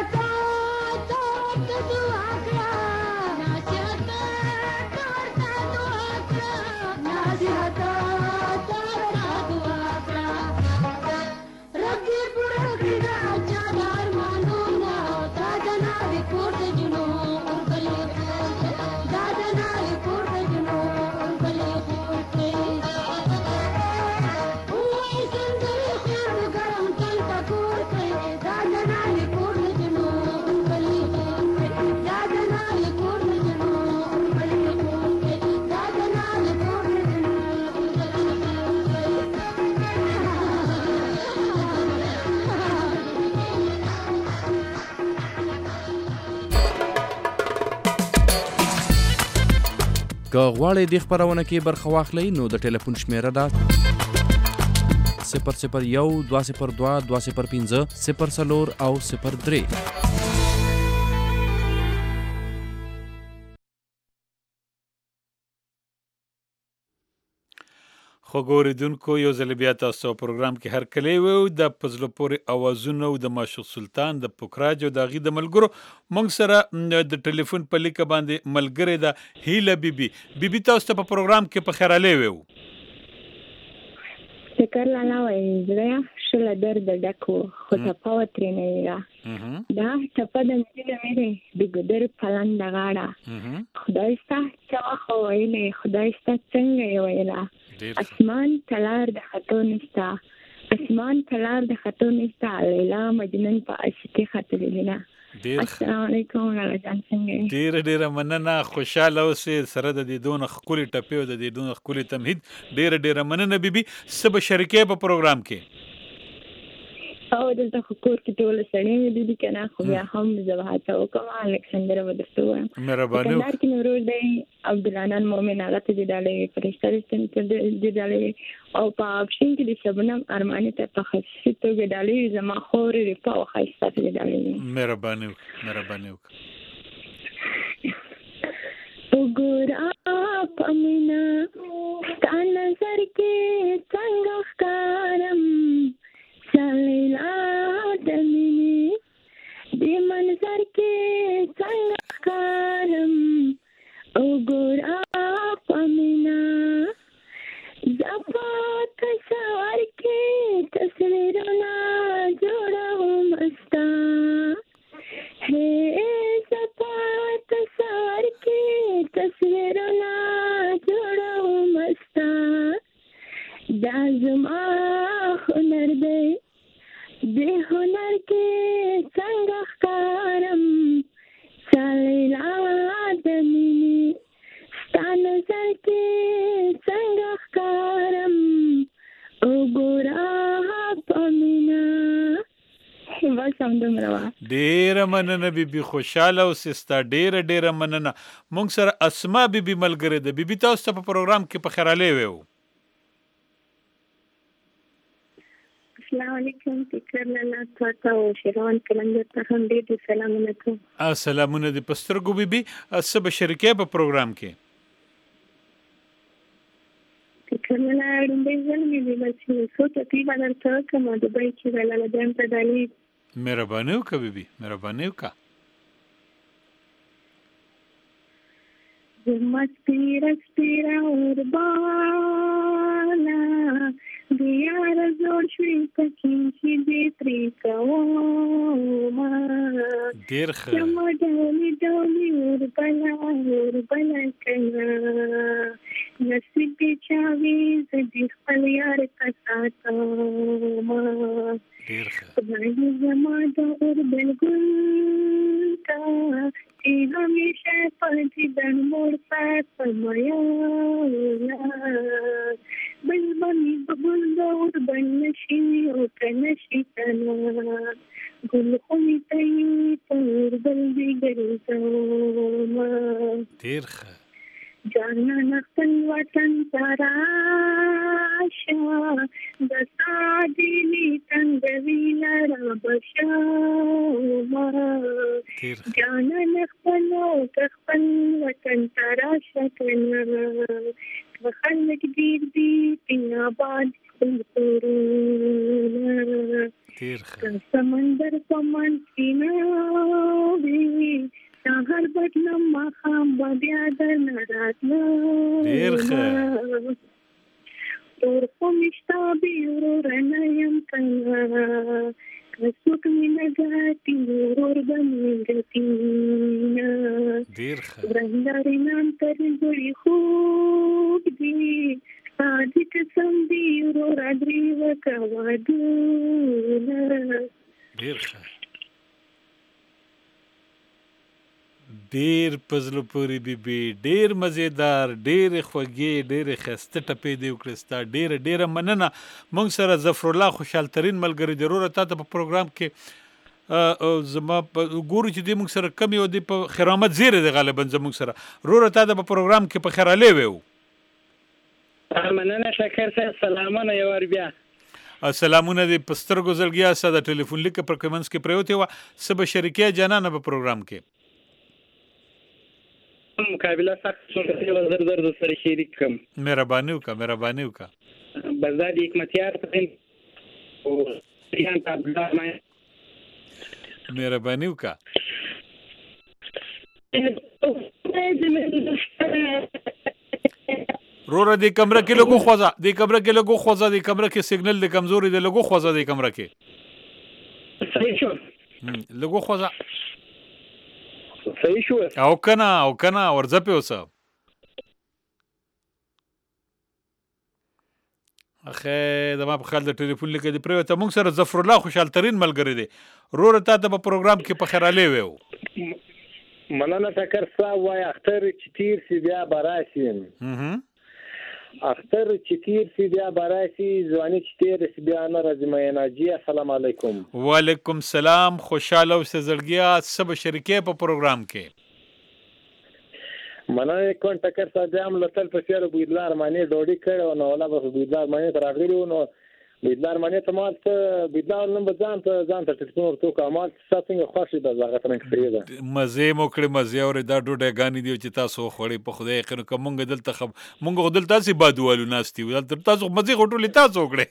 که غواړئ دې خپرونه کې برخه واخلئ نو د ټلیفون شمیره ده صفر صفر یو دوه صفر دوه دوه صفر پنځه صفر څلور او صفر درې. خو ګوریدونکو یو ځل بیا تاسو پروګرام کې هر کلی وو د پزلو پورې اوازونه او د ماشوق سلطان د پوکراج او د غي د ملګرو مونږ سره د ټلیفون په لیک باندې ملګری د هیله بیبي بیبي تاسو په پروګرام کې په خیراله وو شکر لاله وای زړه شل درد ډکو خو تاسو ترې نه یې دا تاسو د دې مې د ګدر پلان د غاړه خدای ستاسو خو ویلې خدای ستاسو څنګه ویلا اسمان تلار د خطو نستا اسمان تلار د خطو نستا لیلا مجنون په عشق خاطر لینا. السلام علیکم لاله جان څنګه ډیر ډیر مننه خوشاله اوسې سره د دې دون خولي ټپې او د دې دون خولي تمهید ډیر ډیر مننه بیبي سب شریکې په پروګرام کې او دلته خکور کې ټول سړی دې دي کنه خو بیا هم زوحات او کوم الکسندر ودستو مهرباني کندهار کې نور دی عبدالعنان مومن هغه ته دې ډالې فرشتہ دې ډالې او په اپشن کې د شبنم ارمانی ته په خصوصي توګه ډالې زما خور ریپا او خاصه دې ډالې مهرباني مهرباني وګورا پمینا تا نظر کې څنګه ښکارم سلیلا دمینی دی منظر کې څنګه ښکارم وګورا پمینا زپا تصور کې تصویرونه جوړوم استا ہے زپا تصور کې تصویرونه جوړوم استا دا زما هنر دی دې هنر کې څنګه ښکارم سلیلا د مینې ستا نظر کې څنګه ښکارم وګوره په مینه بس همدومره وه ډېره مننه بیبي خوشحاله اوسې ستا ډېره ډېره مننه موږ سره اسما بیبي ملګرې ده بیبي تاسو ته په پروګرام کې په خیرالی ویو السلام علیکم فکر لاله تاته او شیروان کلنګر ته هم ډېر سلامونه کوم سلامونه دې په سترګو بیبي څه به شریکې په پروګرام کې فکر لاله ډومبۍ ځل مې دی چې څو تقریبا درته کوم د دوی چې لاله جان ته ډالۍ مهرباني وکړه بیبي مهرباني وکړه زما سپیره سپیره اورباله دیار زور شوی پکین چې دې پرې کوما ډېر ښه زما ډولي ډولي اوربله اوربله کنا نصیب دې چاوي زه دې خپل یار ته ساتما ډېر ښه خدای زما د اوربل ګل ته چې همیشه په دیدن مور ساتمیا بل بمی بگل دور بل نشی او کنشی کنا گل خومی تایی پور بل دیگر زوما دیر خوا جانا نخل وطن تراشا دسا دیلی تنگوی لرا بشاما جانا نخل وطن وطن تراشا کنا وخلق دیر دی تین آباد کل قرونا سمندر پمن سینا وی سحر بدلم مخام بیا در نراتنا ډیر ښه تور پمشتا بیور رنایم کنا کسوک مینا گاتی ورور بمیگتینا ډیر ښه برنداری نام تر جوړی خوب دی سادی قسم دی ورور ادری وکوادونا ډیر ښه ډیر پزلو پوری بی بی ډیر مزیدار ډیر خوږی ډیر خسته ټپې دی وکړستا ډیر ډیر مننه مونږ سره ظفر الله خوشحال ترين ملګری ضرورت ته په پروګرام کې زما ګورو چې دی مونږ سره کم یو دی په خرامت زیره دی غالبا زمونږ سره ضرورت ته په پروګرام کې په خراله ویو مننه شکر صاحب سلامونه یو ور بیا سلامونه دی پستر ګزلګیا ساده ټلیفون لیک پر کمنس کې پروتي و سبا شریکه جنانه په پروګرام کې مقابله سخت شوه زر زر سره شریک کم مهرباني وکړه مهرباني وکړه بزاد حکمتیار ته او ریان ته بلای مهرباني وکړه رورا دی کمره کې لګو خوځه دی کمره کې لګو خوځه دی کمره کې سیګنل دی کمزوري دی لګو خوځه دی کمره کې صحیح شو لګو خوځه صحیح شو او کنه او کنه ورځ په اوسه اخه د ما په خیال د ټلیفون لیکه دی پروته مونږ سره ظفر الله خوشحال ترين ملګری دی رور ته په پروګرام کې په خراله ویو مننه ټکر صاحب وای اختر چتیر سی بیا براسین اختر چتیر سی بیا براسي ځواني چتیر سی بیا نه راځي ناجی السلام علیکم وعلیکم السلام خوشاله او سزړګیا سب شریکې په پروګرام کې مننه کوم ټکر صاحب هم لتل په سیاره بویدلار معنی ډوډۍ کړو نو ولا به بویدلار معنی تر اخري نو بویدلار معنی ته مال ته بویدلار نن به ځان ته ځان ته ټلیفون ورته کومال څنګه خوشی د زغه ترنګ فریدا مزه مو کړی مزه اور دا ډوډۍ غانی دی چې تاسو خوري په خدای خیر کومګ دلته خب مونږ دلته تاسو بادوالو ناشتي دلته تاسو مزه غټولې تاسو وکړي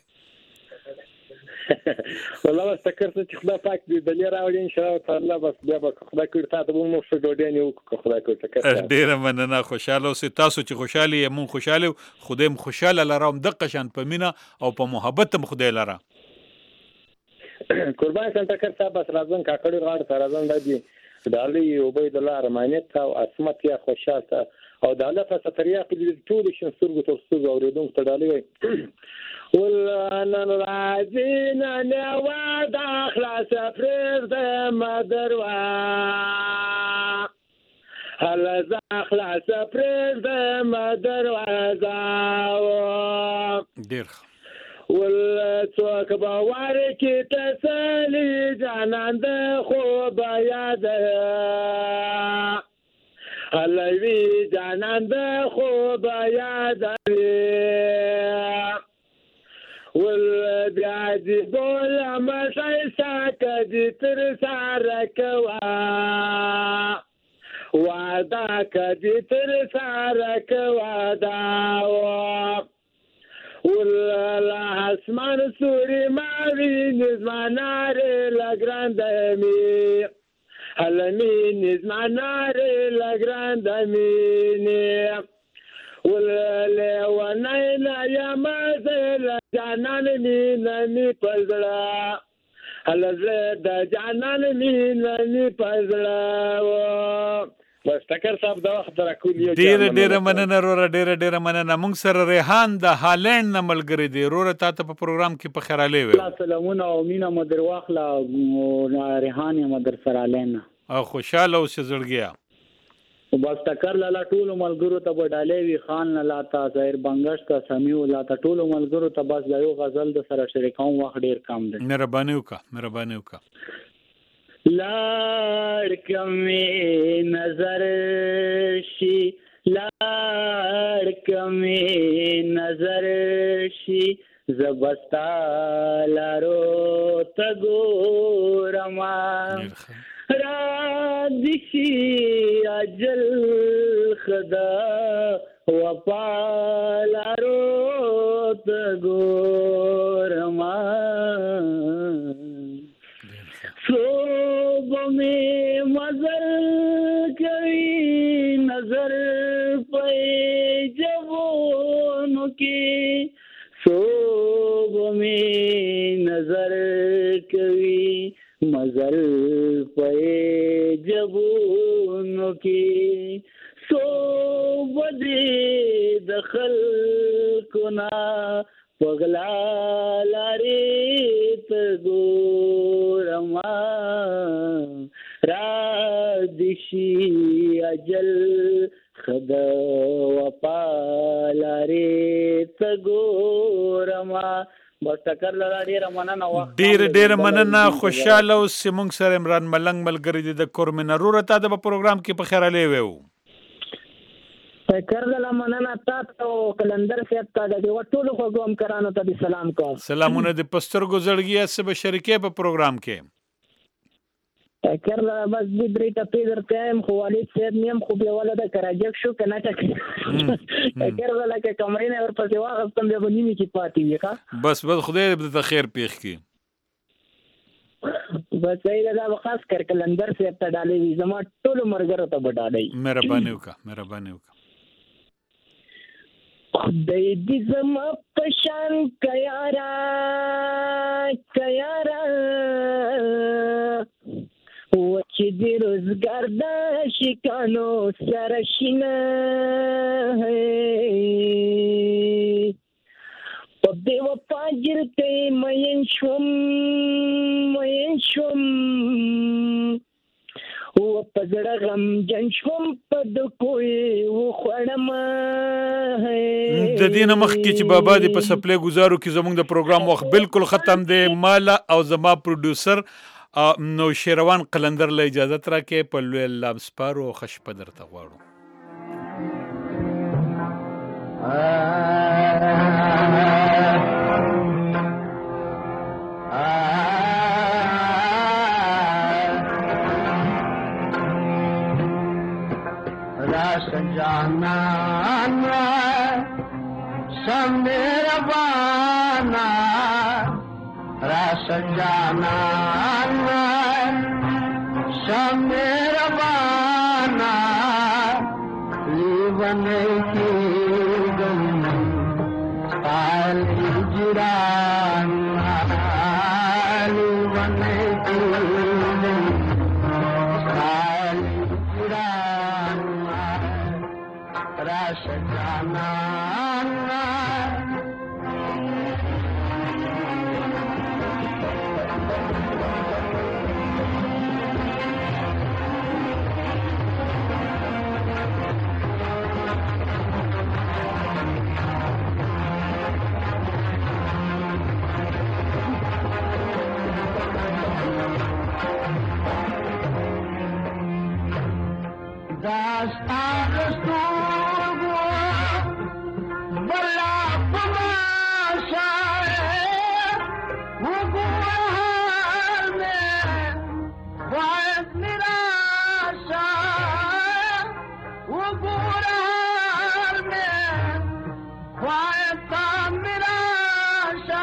والله ستکر چې خدای پاک دې دلې راوړي ان شاء الله بس بیا به خدای کړ ته به مو څه ډوډۍ نه وکړو خدای کړ ته ډیر مننه خوشاله اوسې تاسو چې خوشاله یې مون خوشاله خدای م خوشاله لرم د قشان په مینا او په محبت م خدای لره قربان سم ټکر صاحب بس راځم کاکړي غاړ ته راځم دادی دالي عبید الله رحمانیت او اسمت یا خوشاله او د الله په ستریا په ټول شین سترګو تر سترګو اوریدونکو ته ډالي وي ولنا راځین نه ودا خلاص فرز د مدروا هل ز خلاص فرز د مدروا ډیر ول څوک باور کې تسلی جانان د خوب یاد هلوی جانان د خوب یاد ول بیا دې بول مشای ساکه دې تر سره کوا وعده کدې تر سره کوا دا ول اسمان سوري ماوي نزمانار لګراندمي هلمي نزمانار لګراندمي ول وناینا یا مزل جانان مين ني پزړه هلزه د جانان مين ني پزړه بس ټکر صاحب دا وخت راکول یو ډیر ډیر مننه رور ډیر ډیر مننه مونږ سره ریحان د هالند نه ملګری دی رور ته په پروګرام کې په خراله وي سلامونه او مینا مدر واخلا ریحان مدر سره لینا او خوشاله او سزړګیا بس ټکر لاله ټول ملګرو ته وډالې وی خان لاله ظاهر بنگش ته سميو لاله ټول ملګرو ته بس یو غزل د سره شریکوم وخت ډیر کم دی مهرباني وکړه مهرباني وکړه لار کمی نظر شي لار کمی نظر شي زبستا لارو تګورما را دشي اجل خدا وفا لارو تګورما में मजर कभी नजर पे जवानों की सोब में नजर कभी मजर पे जवानों की सोब दे दखल कुना पगला लारे तगोरमा रादिशी अजल खदा वपाला रे तगोरमा बस टक्कर लगा ډیر مننه وخت ډیر ډیر مننه خوشاله او سیمونګ سره عمران ملنګ ملګری د کورمن ضرورت د پروګرام کې په خیره لوي وو فکر له مننه تاسو کلندر صاحب ته د ټولو خوګوم کرانو ته سلام کوم سلامونه د پستر گزړګي سب شریکه په پروګرام کې فکر له بس د بریټا پیډر ټایم خو والد صاحب نیم خو به ولدا کراجک شو کنه ټک فکر له کې کمرې نه ورپسې واغستم به نیمه کې پاتې وي ښا بس بس خدای دې ته خیر پیښ کی بس ایله دا خاص کر کلندر صاحب ته ډالې وي زما ټولو مرګرو ته بډالې مهرباني وکړه مهرباني وکړه خدای دې زما پشان کيارا کيارا و چې دې روزګار د شکانو سره شینه په دې وفا ګرته مین شوم مین شوم او په زړه غم جن شوم په د کوی و خړم د دینه مخ کې چې بابا دې په سپلې گزارو کې زموږ د پروګرام وخت بالکل ختم دی مالا او زما پروډوسر نو شیروان قلندر له اجازه تر کې په لوی لام سپارو خش پدر ته غواړو راس جانا سمیرا بانا راس جانا سمیرا بانا لیون کی گم سال جرانا لیون کی گم سال جرانا راس جانا داستان ستورگو بلا پماشا وگوهر میں خواہد نراشا وگوهر میں خواہد نراشا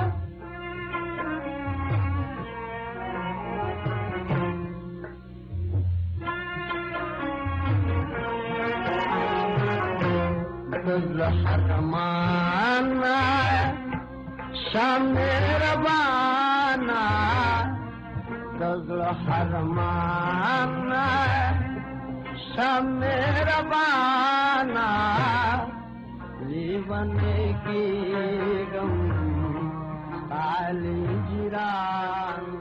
حرمانا شام ربانا دزل حرمانا شام ربانا لیون کی گم سالی جرانا